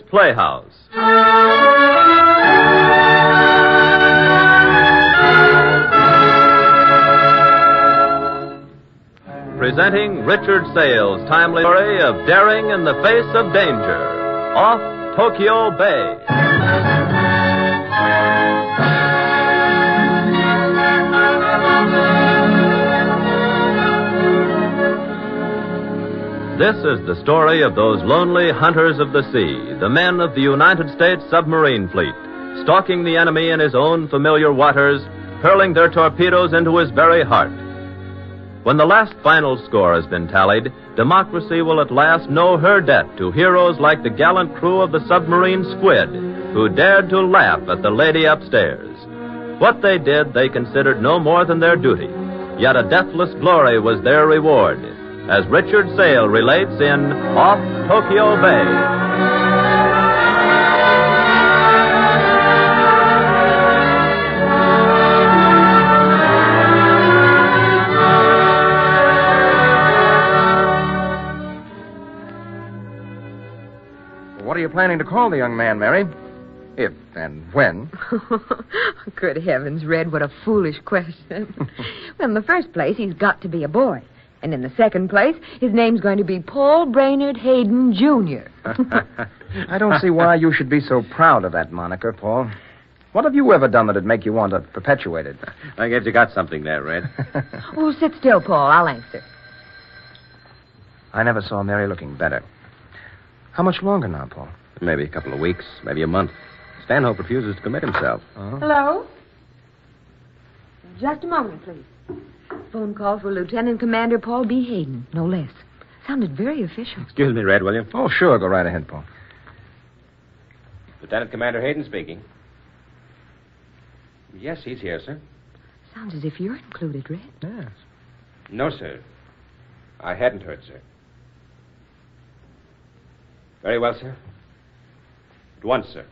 Playhouse. Presenting Richard Sale's timely story of daring in the face of danger, Off Tokyo Bay. This is the story of those lonely hunters of the sea, the men of the United States submarine fleet, stalking the enemy in his own familiar waters, hurling their torpedoes into his very heart. When the last final score has been tallied, democracy will at last know her debt to heroes like the gallant crew of the submarine Squid, who dared to laugh at the lady upstairs. What they did, they considered no more than their duty. Yet a deathless glory was their reward, as Richard Sale relates in Off Tokyo Bay. What are you planning to call the young man, Mary? If and when? Good heavens, Red, what a foolish question. Well, in the first place, he's got to be a boy. And in the second place, his name's going to be Paul Brainerd Hayden, Jr. I don't see why you should be so proud of that moniker, Paul. What have you ever done that'd make you want to perpetuate it? I guess you got something there, Red. Oh, sit still, Paul. I'll answer. I never saw Mary looking better. How much longer now, Paul? Maybe a couple of weeks, maybe a month. Stanhope refuses to commit himself. Uh-huh. Hello? Just a moment, please. Phone call for Lieutenant Commander Paul B. Hayden, no less. Sounded very official. Excuse me, Red, will you? Oh, sure. Go right ahead, Paul. Lieutenant Commander Hayden speaking. Yes, he's here, sir. Sounds as if you're included, Red. Yes. No, sir. I hadn't heard, sir. Very well, sir. At once, sir.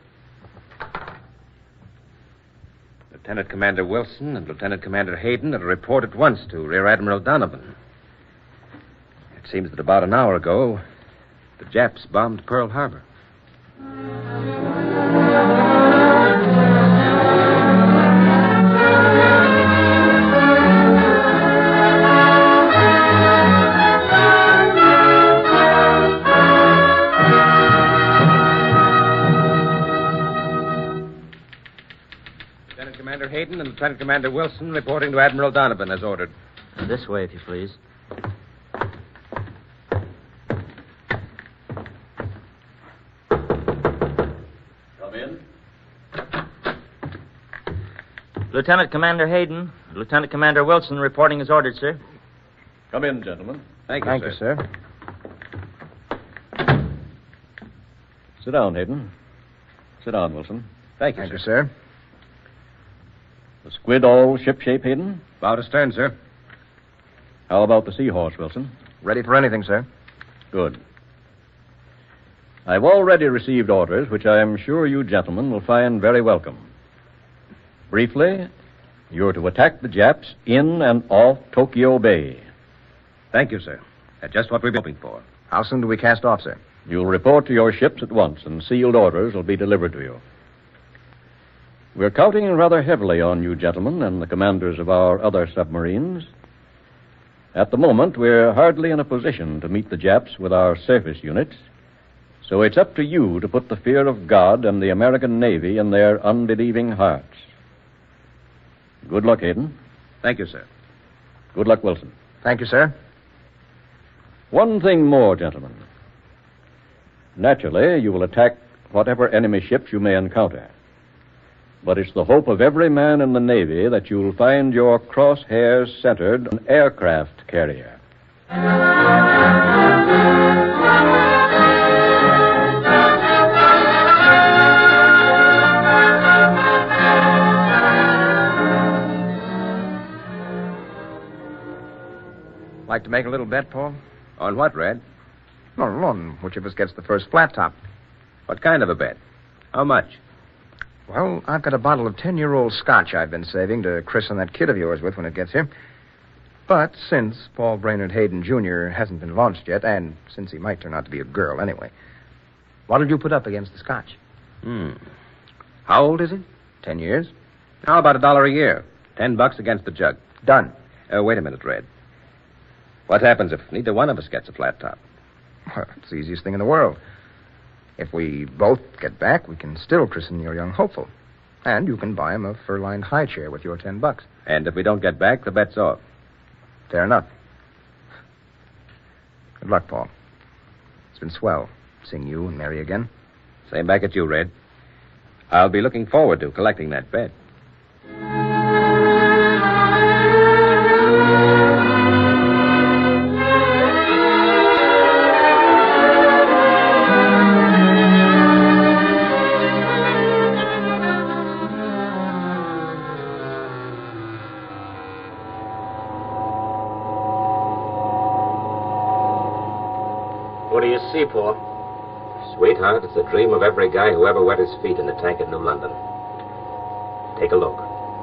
Lieutenant Commander Wilson and Lieutenant Commander Hayden are to report at once to Rear Admiral Donovan. It seems that about an hour ago, the Japs bombed Pearl Harbor. Commander Hayden and Lieutenant Commander Wilson reporting to Admiral Donovan as ordered. This way, if you please. Come in. Lieutenant Commander Hayden, Lieutenant Commander Wilson reporting as ordered, sir. Come in, gentlemen. Thank you, sir. Sit down, Hayden. Sit down, Wilson. Thank you, sir. The Squid all shipshape, Hayden? About astern, sir. How about the Seahorse, Wilson? Ready for anything, sir. Good. I've already received orders which I am sure you gentlemen will find very welcome. Briefly, you're to attack the Japs in and off Tokyo Bay. Thank you, sir. That's just what we've been hoping for. How soon do we cast off, sir? You'll report to your ships at once, and sealed orders will be delivered to you. We're counting rather heavily on you gentlemen and the commanders of our other submarines. At the moment, we're hardly in a position to meet the Japs with our surface units, so it's up to you to put the fear of God and the American Navy in their unbelieving hearts. Good luck, Hayden. Thank you, sir. Good luck, Wilson. Thank you, sir. One thing more, gentlemen. Naturally, you will attack whatever enemy ships you may encounter. But it's the hope of every man in the Navy that you'll find your crosshairs centered on an aircraft carrier. Like to make a little bet, Paul? On what, Red? No, on which of us gets the first flat top. What kind of a bet? How much? Well, I've got a bottle of 10-year-old scotch I've been saving to christen that kid of yours with when it gets here. But since Paul Brainerd Hayden, Jr. hasn't been launched yet, and since he might turn out to be a girl anyway, What'll you put up against the Scotch? How old is it? 10 years. How about $1 a year? $10 against the jug. Done. Wait a minute, Red. What happens if neither one of us gets a flat top? Well, it's the easiest thing in the world. If we both get back, we can still christen your young hopeful. And you can buy him a fur-lined high chair with your $10. And if we don't get back, the bet's off. Fair enough. Good luck, Paul. It's been swell seeing you and Mary again. Same back at you, Red. I'll be looking forward to collecting that bet. What do you see, Paul? Sweetheart, it's the dream of every guy who ever wet his feet in the tank at New London. Take a look.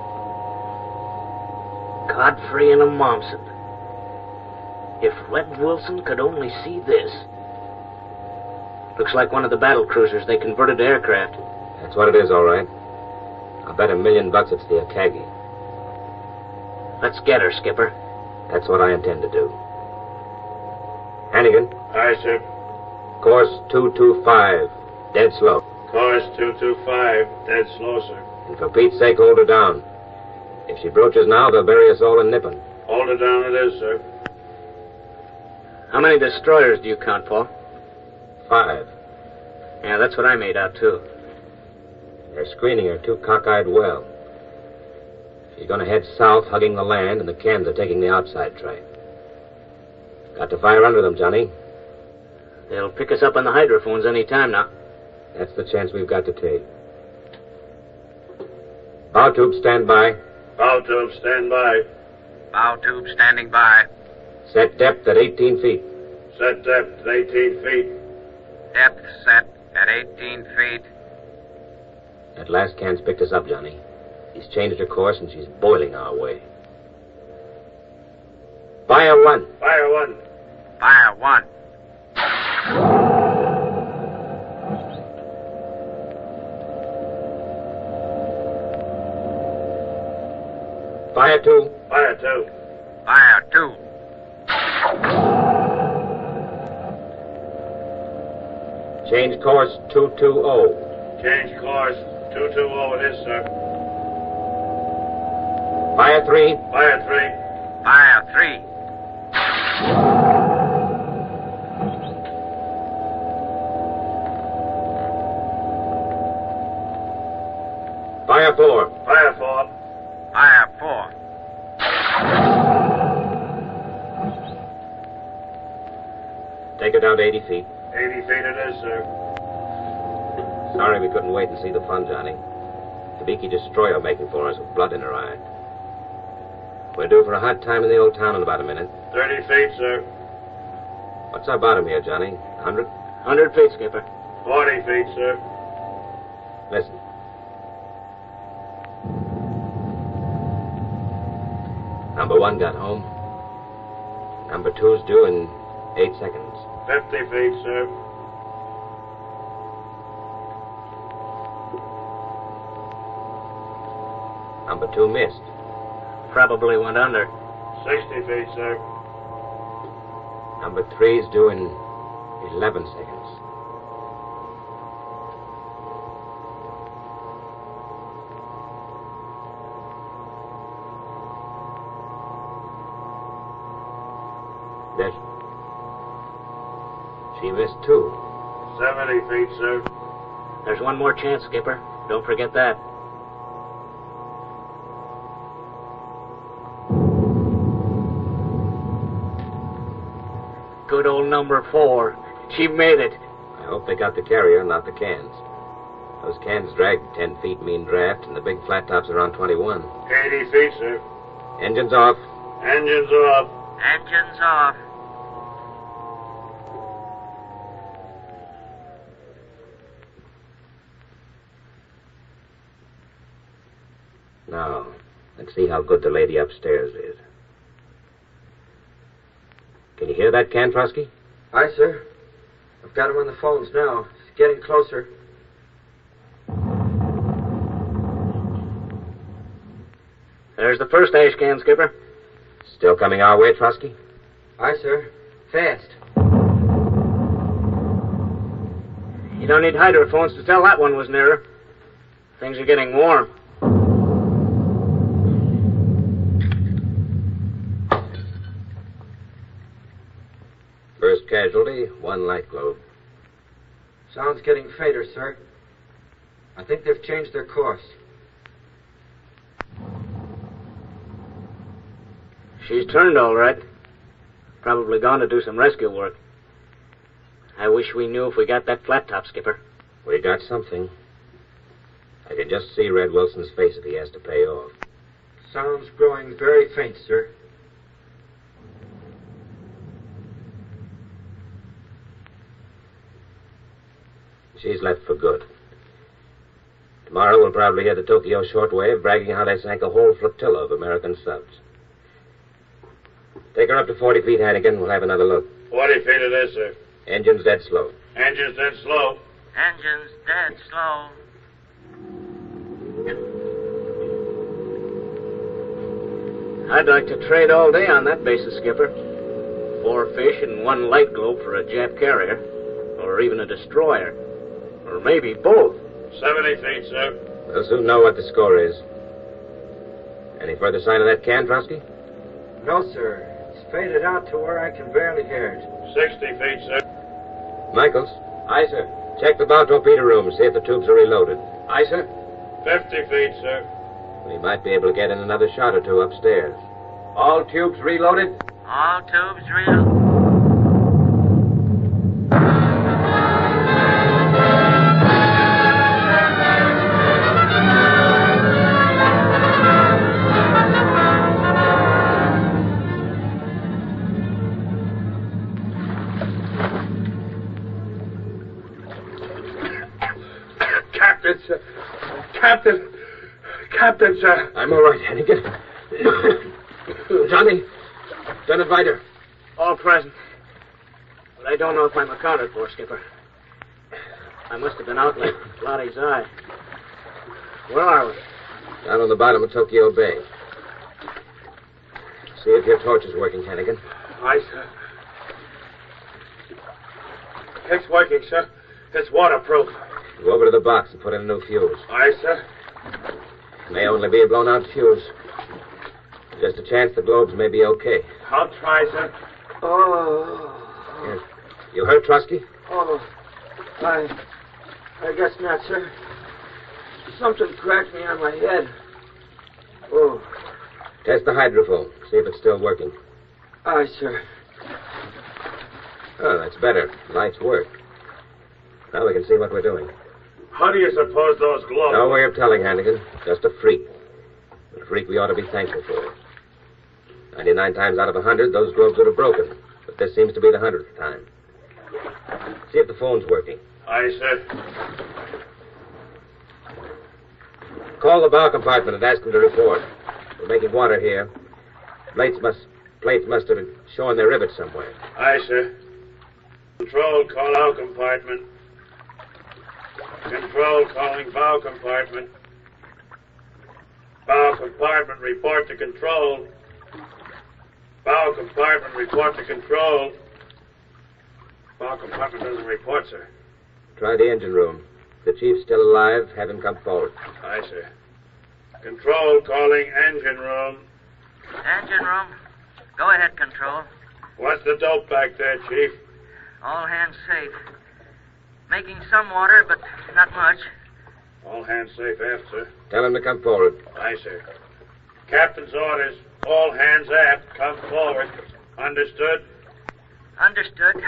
Godfrey and a Momsen. If Red Wilson could only see this. Looks like one of the battle cruisers they converted to aircraft. That's what it is, all right. I'll bet $1 million it's the Akagi. Let's get her, Skipper. That's what I intend to do. Hannigan. Aye, sir. Course 225. Dead slow. Course 225. Dead slow, sir. And for Pete's sake, hold her down. If she broaches now, they'll bury us all in Nippon. Hold her down it is, sir. How many destroyers do you count, Paul? 5. Yeah, that's what I made out, too. They're screening her too cockeyed well. She's going to head south, hugging the land, and the cans are taking the outside track. Got to fire under them, Johnny. They'll pick us up on the hydrophones any time now. That's the chance we've got to take. Bow tube, stand by. Bow tube, stand by. Bow tube standing by. Set depth at 18 feet. Set depth at 18 feet. Depth set at 18 feet. That last can's picked us up, Johnny. He's changed her course, and she's boiling our way. Fire 1. Fire 1. Fire 1. Fire 2. Fire 2. Fire 2. Change course 220. Change course 220 it is, sir. Fire 3. Fire 3. Fire 3. Fire 4. Fire 4. Fire 4. Take her down to 80 feet. 80 feet it is, sir. Sorry we couldn't wait and see the fun, Johnny. The beaky destroyer making for us with blood in her eye. We're due for a hot time in the old town in about a minute. 30 feet, sir. What's our bottom here, Johnny? 100? 100 feet, Skipper. 40 feet, sir. Listen. Number 1 got home. Number 2's due in 8 seconds. 50 feet, sir. Number 2 missed. Probably went under. 60 feet, sir. Number 3's due in 11 seconds. There's... She missed 2. 70 feet, sir. There's one more chance, Skipper. Don't forget that. Good old number 4. She made it. I hope they got the carrier, not the cans. Those cans drag 10 feet mean draft, and the big flat top's around 21. 80 feet, sir. Engines off. Engines off. Engines off. Now, let's see how good the lady upstairs is. Can you hear that, Kantrosky? Aye, sir. I've got him on the phones now. getting closer. There's the first ash can, Skipper. Still coming our way, Trotsky? Aye, sir. Fast. You don't need hydrophones to tell that one was nearer. Things are getting warm. First casualty, 1 light globe. Sound's getting fainter, sir. I think they've changed their course. She's turned all right. Probably gone to do some rescue work. I wish we knew if we got that flat top, Skipper. We got something. I can just see Red Wilson's face if he has to pay off. Sound's growing very faint, sir. She's left for good. Tomorrow we'll probably hear the Tokyo shortwave bragging how they sank a whole flotilla of American subs. Take her up to 40 feet, Hannigan. We'll have another look. 40 feet it is, sir. Engine's dead slow. Engine's dead slow. Engine's dead slow. I'd like to trade all day on that basis, Skipper. 4 fish and 1 light globe for a Jap carrier. Or even a destroyer. Or maybe both. 70 feet, sir. We'll soon know what the score is. Any further sign of that can, Trotsky? No, sir. It's faded out to where I can barely hear it. 60 feet, sir. Michaels, Aye, sir. check the bow torpedo room, see if the tubes are reloaded. Aye, sir. 50 feet, sir. We might be able to get in another shot or two upstairs. All tubes reloaded? All tubes real. Captain, sir. Captain, sir. I'm all right, Hannigan. Johnny, Lieutenant Viter. All present. But I don't know if I'm accounted for, Skipper. I must have been out like Lottie's eye. Where are we? Down on the bottom of Tokyo Bay. See if your torch is working, Hannigan. Aye, sir. It's working, sir. It's waterproof. Go over to the box and put in a new fuse. Aye, sir. May only be a blown-out fuse. Just a chance the globes may be okay. I'll try, sir. Oh. Here. You hurt, Trotsky? Oh. I guess not, sir. Something cracked me on my head. Oh. Test the hydrophone. See if it's still working. Aye, sir. Oh, that's better. Lights work. Now we can see what we're doing. How do you suppose those globes... No way of telling, Hannigan. Just a freak. A freak we ought to be thankful for. 99 times out of 100, those globes would have broken. But this seems to be the 100th time. See if the phone's working. Aye, sir. Call the bow compartment and ask them to report. We're making water here. Plates must have been showing their rivets somewhere. Aye, sir. Control, call out compartment. Control, calling bow compartment. Bow compartment, report to control. Bow compartment, report to control. Bow compartment doesn't report, sir. Try the engine room. If the chief's still alive, have him come forward. Aye, sir. Control, calling engine room. Engine room. Go ahead, Control. What's the dope back there, Chief? All hands safe. Making some water, but not much. All hands safe aft, sir. Tell him to come forward. Aye, sir. Captain's orders. All hands aft. Come forward. Understood? Understood.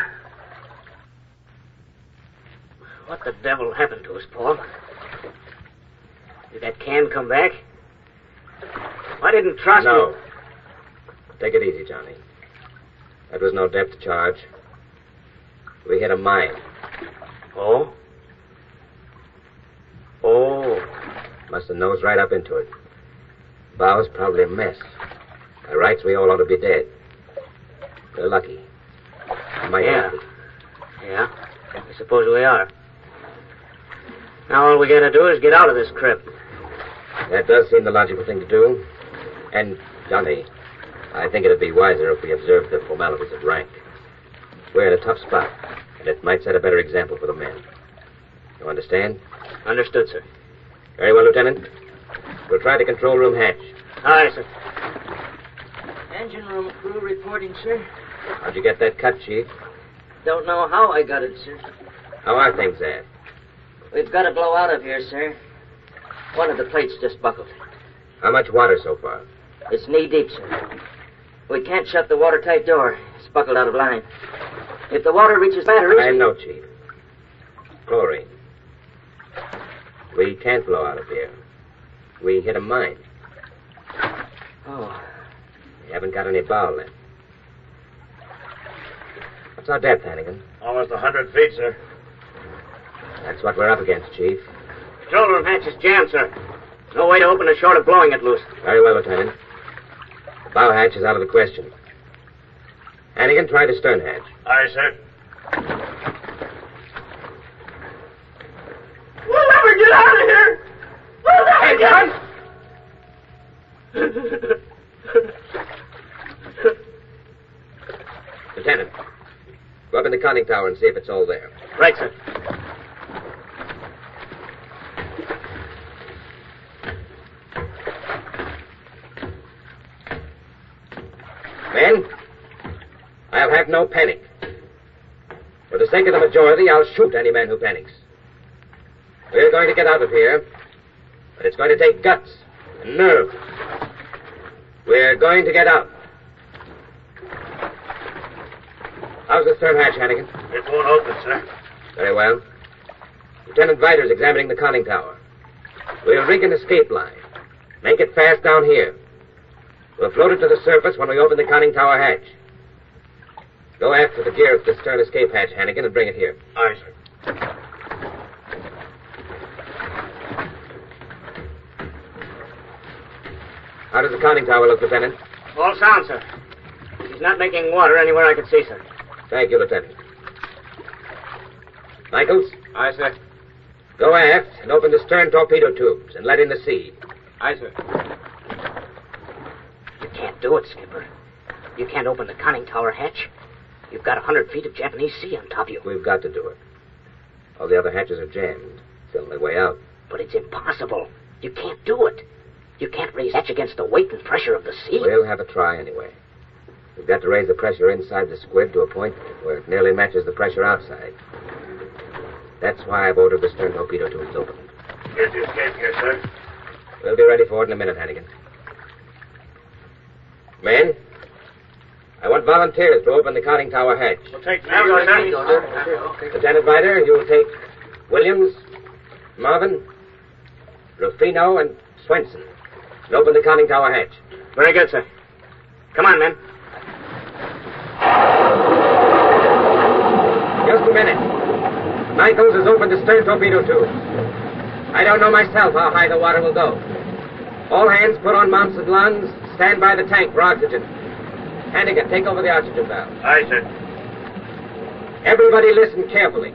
What the devil happened to us, Paul? Did that can come back? Why didn't Trotsky... No. Take it easy, Johnny. That was no depth charge. We hit a mine. Oh? Oh. Must have nosed right up into it. Bow's probably a mess. By rights, we all ought to be dead. We're lucky. Might Yeah. be. Yeah. I suppose we are. Now all we gotta do is get out of this crypt. That does seem the logical thing to do. And, Johnny, I think it'd be wiser if we observed the formalities of rank. We're in a tough spot, and it might set a better example for the men. You understand? Understood, sir. Very well, Lieutenant. We'll try the control room hatch. Aye, sir. Engine room crew reporting, sir. How'd you get that cut, Chief? Don't know how I got it, sir. How are things there? We've got to blow out of here, sir. One of the plates just buckled. How much water so far? It's knee-deep, sir. We can't shut the watertight door. It's buckled out of line. If the water reaches batteries... I know, Chief. Chlorine. We can't blow out of here. We hit a mine. Oh. We haven't got any bow left. What's our depth, Hannigan? Almost 100 feet, sir. That's what we're up against, Chief. Control room hatch is jammed, sir. No way to open it short of blowing it loose. Very well, Lieutenant. The bow hatch is out of the question. Hannigan, try the stern hatch. Aye, sir. We'll never get out of here! We'll never get out! Lieutenant, go up in the conning tower and see if it's all there. Right, sir. Men, I'll have no panic. For the sake of the majority, I'll shoot any man who panics. We're going to get out of here, but it's going to take guts and nerve. We're going to get out. How's the stern hatch, Hannigan? It won't open, sir. Very well. Lieutenant Vidor's examining the conning tower. We'll rig an escape line. Make it fast down here. We'll float it to the surface when we open the conning tower hatch. Go after the gear at the stern escape hatch, Hannigan, and bring it here. Aye, sir. How does the conning tower look, Lieutenant? All sound, sir. He's not making water anywhere I can see, sir. Thank you, Lieutenant. Michaels? Aye, sir. Go aft and open the stern torpedo tubes and let in the sea. Aye, sir. You can't do it, Skipper. You can't open the conning tower hatch. You've got 100 feet of Japanese sea on top of you. We've got to do it. All the other hatches are jammed. It's the only way out. But it's impossible. You can't do it. You can't raise hatch against the weight and pressure of the sea. We'll have a try anyway. We've got to raise the pressure inside the squid to a point where it nearly matches the pressure outside. That's why I've ordered the stern torpedo tubes opened. Here's the escape gear, sir. We'll be ready for it in a minute, Hannigan. Men, I want volunteers to open the conning tower hatch. We'll take me. Lieutenant Vidor, you'll take Williams, Marvin, Rufino, and Swenson. And open the conning tower hatch. Very good, sir. Come on, men. Just a minute. Michaels has opened the stern torpedo tubes. I don't know myself how high the water will go. All hands put on mounts and lungs. Stand by the tank for oxygen. Hannigan, take over the oxygen valve. Aye, sir. Everybody listen carefully.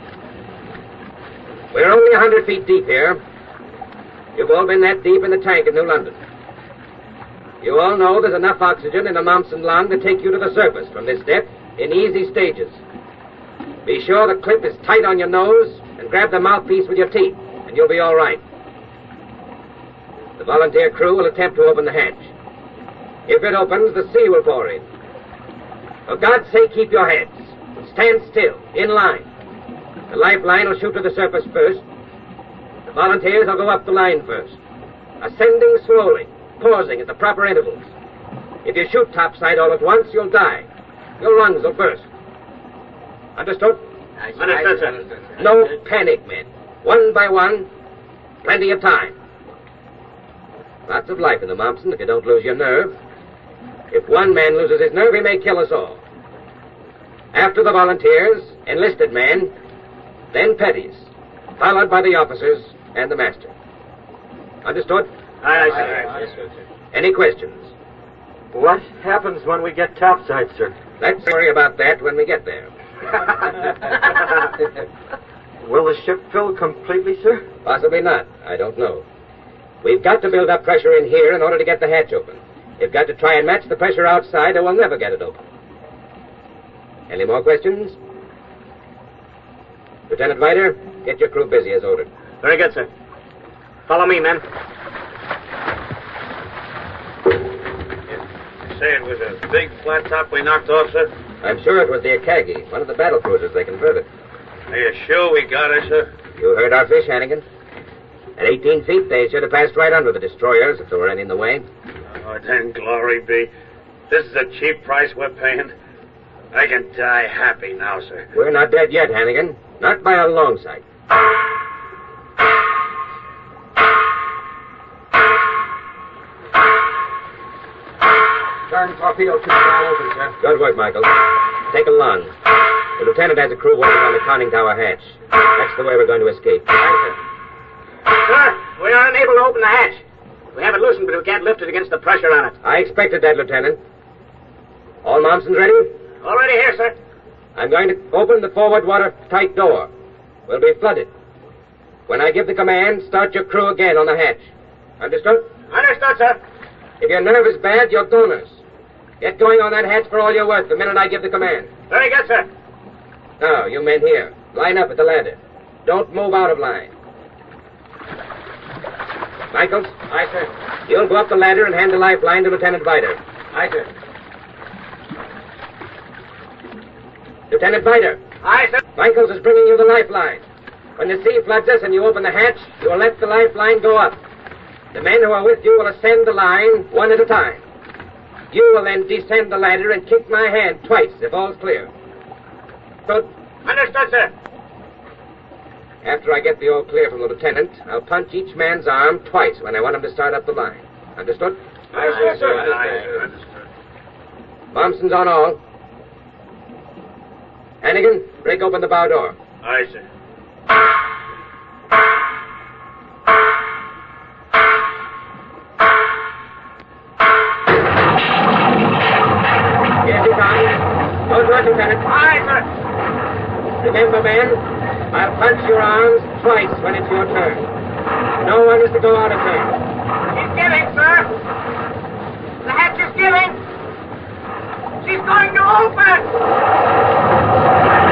We're only 100 feet deep here. You've all been that deep in the tank at New London. You all know there's enough oxygen in the mumps and lung to take you to the surface from this depth in easy stages. Be sure the clip is tight on your nose and grab the mouthpiece with your teeth, and you'll be all right. The volunteer crew will attempt to open the hatch. If it opens, the sea will pour in. For God's sake, keep your heads. Stand still, in line. The lifeline will shoot to the surface first. The volunteers will go up the line first, ascending slowly, pausing at the proper intervals. If you shoot topside all at once, you'll die. Your lungs will burst. Understood? Understood, sir. No panic, men. One by one, plenty of time. Lots of life in the Mompson if you don't lose your nerve. If one man loses his nerve, he may kill us all. After the volunteers, enlisted men, then petties, followed by the officers and the master. Understood? Aye, sir. Yes, sir. Any questions? What happens when we get topside, sir? Let's worry about that when we get there. Will the ship fill completely, sir? Possibly not. I don't know. We've got to build up pressure in here in order to get the hatch open. We've got to try and match the pressure outside, or we'll never get it open. Any more questions? Lieutenant Viter, get your crew busy as ordered. Very good, sir. Follow me, men. You say it was a big flat top we knocked off, sir? I'm sure it was the Akagi, one of the battle cruisers they converted. Are you sure we got her, sir? You heard our fish, Hannigan. At 18 feet, they should have passed right under the destroyers if there were any in the way. Oh, then glory be. This is a cheap price we're paying. I can die happy now, sir. We're not dead yet, Hannigan. Not by a long sight. Turn torpedo tube wide open, sir. Good work, Michael. Take a lung. The lieutenant has a crew working on the conning tower hatch. That's the way we're going to escape. Right, sir, we are unable to open the hatch. We have it loosened, but we can't lift it against the pressure on it. I expected that, Lieutenant. All Momsons ready? Already here, sir. I'm going to open the forward watertight door. We'll be flooded. When I give the command, start your crew again on the hatch. Understood? Understood, sir. If your nerve is bad, you're donors. Get going on that hatch for all you're worth the minute I give the command. Very good, sir. Now, you men here, line up at the ladder. Don't move out of line. Michaels? Aye, sir. You'll go up the ladder and hand the lifeline to Lieutenant Viter. Aye, sir. Lieutenant Viter. Aye, sir. Michaels is bringing you the lifeline. When the sea floods us and you open the hatch, you will let the lifeline go up. The men who are with you will ascend the line one at a time. You will then descend the ladder and kick my hand twice if all's clear. Good? Understood, sir. After I get the all clear from the lieutenant, I'll punch each man's arm twice when I want him to start up the line. Understood? Aye, sir. Aye, sir. Understood. Thompson's on all. Hannigan, break open the bow door. Aye, sir. Here he comes. Go to it, Lieutenant. Aye, sir. Remember, men, I'll punch your arms twice when it's your turn. No one is to go out of turn. She's giving, sir. The hatch is giving. She's going to open.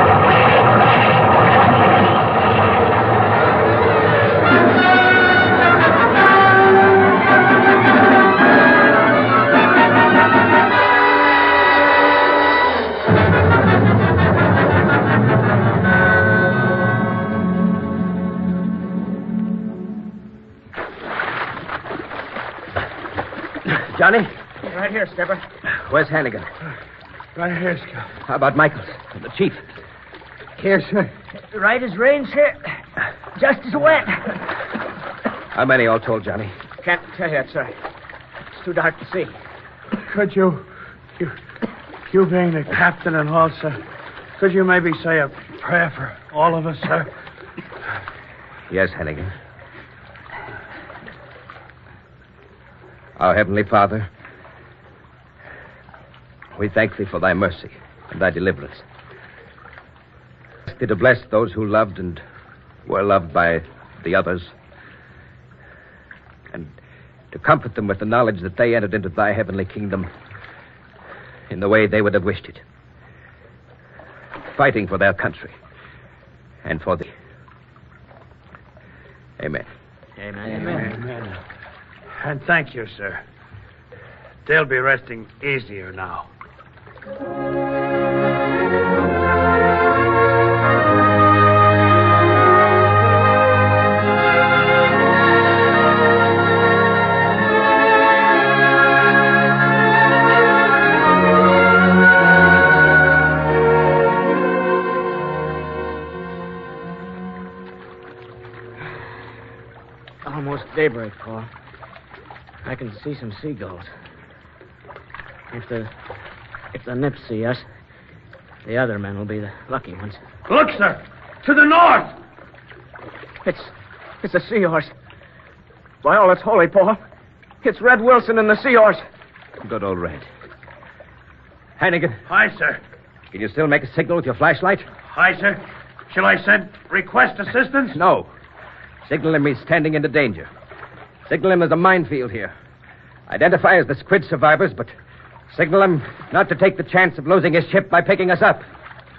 Johnny? Right here, Skipper. Where's Hannigan? Right here, Skipper. How about Michaels, the chief? Here, sir. Right as rain, sir. Just as wet. How many all told, Johnny? Can't tell yet, sir. It's too dark to see. Could you being the captain and all, sir, could you maybe say a prayer for all of us, sir? Yes, Hannigan. Our Heavenly Father, we thank Thee for Thy mercy and Thy deliverance. Ask Thee to bless those who loved and were loved by the others, and to comfort them with the knowledge that they entered into Thy heavenly kingdom in the way they would have wished it, fighting for their country and for Thee. Amen. Amen. Amen. And thank you, sir. They'll be resting easier now. Almost daybreak, Paul. I can see some seagulls. If the nips see us, the other men will be the lucky ones. Look, sir! To the north! It's a seahorse. By all that's holy, Paul. It's Red Wilson and the seahorse. Good old Red. Hannigan, Aye, sir. can you still make a signal with your flashlight? Aye, sir. Shall I request assistance? No. Signal him he's standing into danger. Signal him there's a minefield here. Identify as the squid survivors, but signal him not to take the chance of losing his ship by picking us up.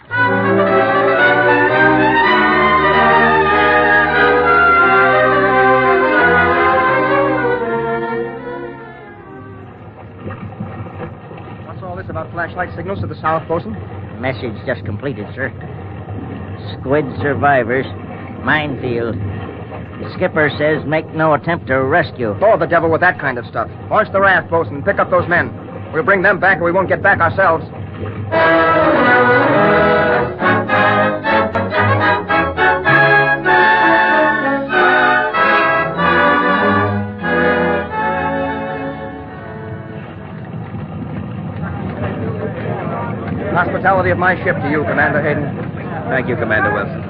What's all this about flashlight signals to the south, bosun? Message just completed, sir. Squid survivors. Minefield. The skipper says make no attempt to rescue. Oh, the devil with that kind of stuff. Launch the raft, bosun, and pick up those men. We'll bring them back or we won't get back ourselves. Hospitality of my ship to you, Commander Hayden. Thank you, Commander Wilson.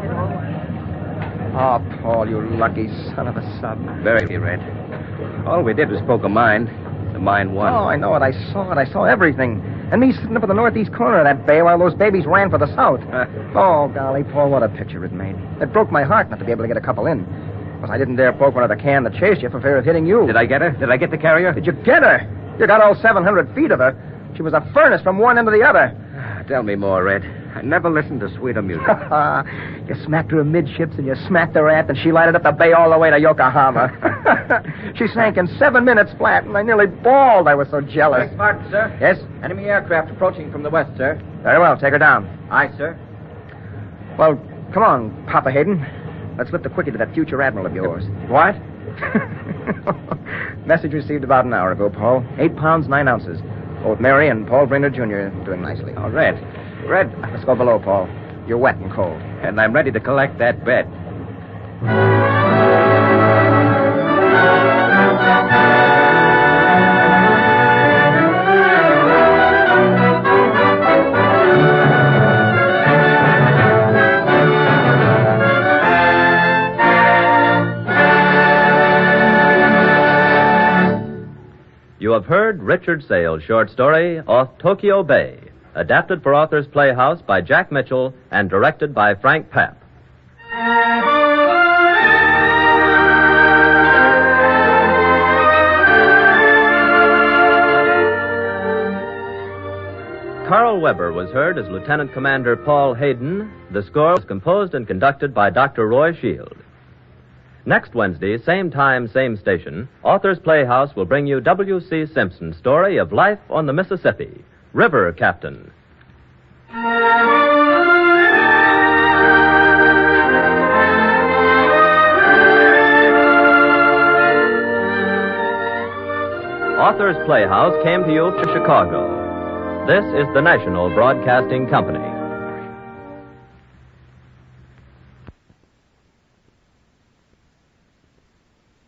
Oh, Paul, you lucky son of a sub. Very, Red. All we did was poke a mine. The mine won. Oh, I know it. I saw it. I saw everything. And me sitting up in the northeast corner of that bay while those babies ran for the south. Oh, golly, Paul, what a picture it made. It broke my heart not to be able to get a couple in. But I didn't dare poke one of the can that chased you for fear of hitting you. Did I get her? Did I get the carrier? Did you get her? You got all 700 feet of her. She was a furnace from one end to the other. Tell me more, Red. I never listened to sweeter music. You smacked her amidships and you smacked her aft, and she lighted up the bay all the way to Yokohama. She sank in 7 minutes flat, and I nearly bawled. I was so jealous. Martin, sir. Yes? Enemy aircraft approaching from the west, sir. Very well. Take her down. Aye, sir. Well, come on, Papa Hayden. Let's lift the quickie to that future admiral of yours. What? Message received about an hour ago, Paul. 8 pounds, 9 ounces. Both Mary and Paul Brainerd Jr. doing nicely. Oh, Red. Red. Let's go below, Paul. You're wet and cold. And I'm ready to collect that bet. You have heard Richard Sale's short story, Off Tokyo Bay, adapted for Authors Playhouse by Jack Mitchell and directed by Frank Papp. Carl Weber was heard as Lieutenant Commander Paul Hayden. The score was composed and conducted by Dr. Roy Shield. Next Wednesday, same time, same station, Authors Playhouse will bring you W.C. Simpson's story of life on the Mississippi, River Captain. Authors Playhouse came to you from Chicago. This is the National Broadcasting Company.